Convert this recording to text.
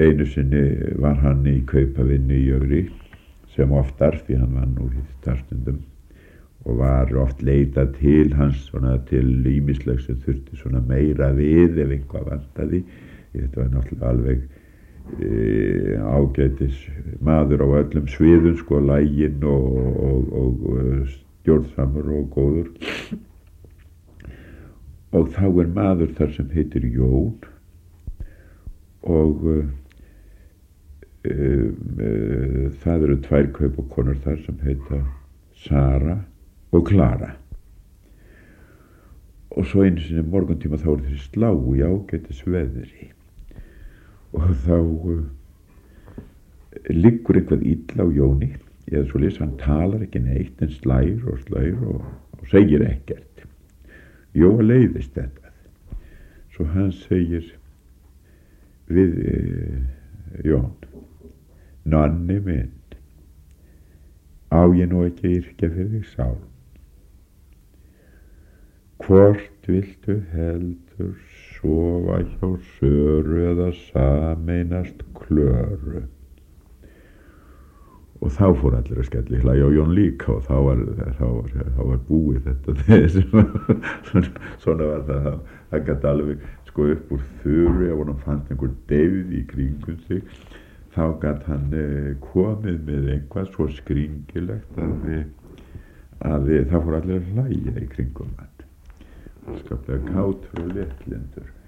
Einu sinni var hann í kaupavinnu í Ögri sem oftar, því hann var nú í starfstundum, og var oft leitað til hans svona til ýmislegs sem þurfti svona meira við ef eitthvað vantaði. Þetta var náttúrulega alveg ágætis maður á öllum sviðum, sko, laginn og stjórnsamur og góður. Og þá maður þar sem heitir Jón og það eru 2 kaupakonur þar sem heita Sara og Klara. Og svo einu sinni morguntíma þá þeir slá í ágætis veðri og þá liggur eitthvað illa á Jóni eða svoleiðis, hann talar ekki neitt en slær og segir ekkert. Jóa leiðist þetta, svo hann segir við Jón: Nonni minn, á ég nú ekki að yrkja fyrir þig sál? Hvort viltu heldur sofa hjá Söru eða sameinast Klöru? Og þá fór allir að skelli hlæja og Jón líka, og þá var búið þetta. Svona var það gat alveg, sko, upp úr þurru, ef honum fannst einhver deyfð í kringum sig, þá gat hann komið með eitthvað svo skringilegt að það fór allir að hlæja í kringum hann. Skaplega kátur og léttlindur.